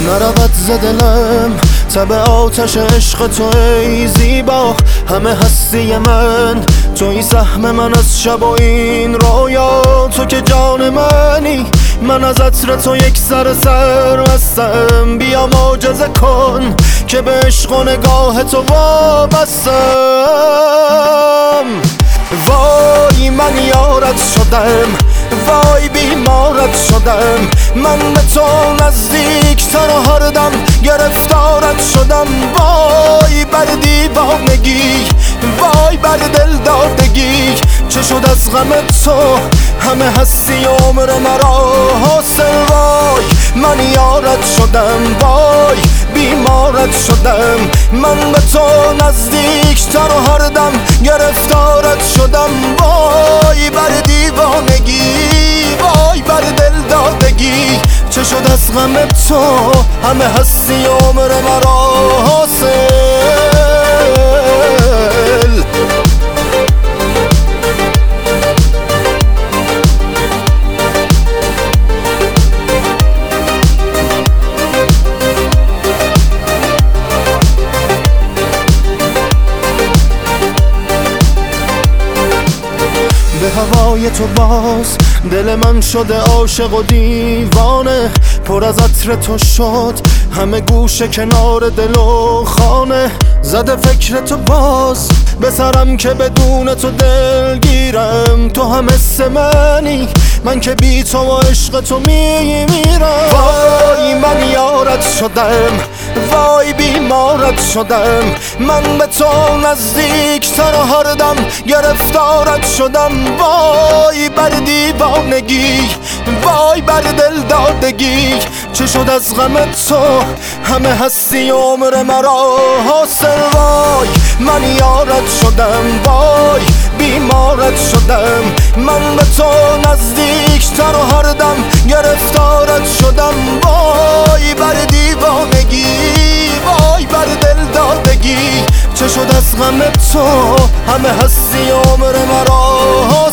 نرود ز دلم تب آتش عشق تو ای زیبا. همه هستی من توی سهم من از شب و این رویا. تو که جان منی من از عطر تو یک سر هستم. بیا معجزه کن که به عشق و نگاه تو وابستم. وای من یارت شدم، وای بیمارت شدم. من به تو نزدیکتر و هر دم گرفتارت شدم. وای بر دیوانگی، وای بر دل دادگی. چه شد از غم تو همه هستی عمر مرا حاصل. وای من یارت شدم، وای بیمارت شدم. من به تو نزدیکتر و هر دم گرفتارت شدم. وای بر دیوانگی، وای بر دل دادگی. چه شد از غم تو همه هستی عمر مرا حاصل. به هوای تو باز دل من شده عاشق و دیوانه. پر از عطر تو شد همه گوشه کنار دل و خانه. زده فکر تو باز به سرم که بدون تو دلگیرم. تو هم حس منی من که بی تو و عشق تو میمیرم. وای من یارت شدم، وای بیمارت شدم. من به تو نزدیکتر و هر دم گرفتارت شدم. وای بر دیوانگی، وای بر دل دادگی. چه شد از غم تو همه هستی عمر مرا حاصل. وای من یارت شدم، وای بیمارت شدم. من به تو نزدیکتر و هر دم گرفتارت شدم. وای بر دیوانگی، وای بر دل دادگی. چه شد از غم تو همه هستی عمر مرا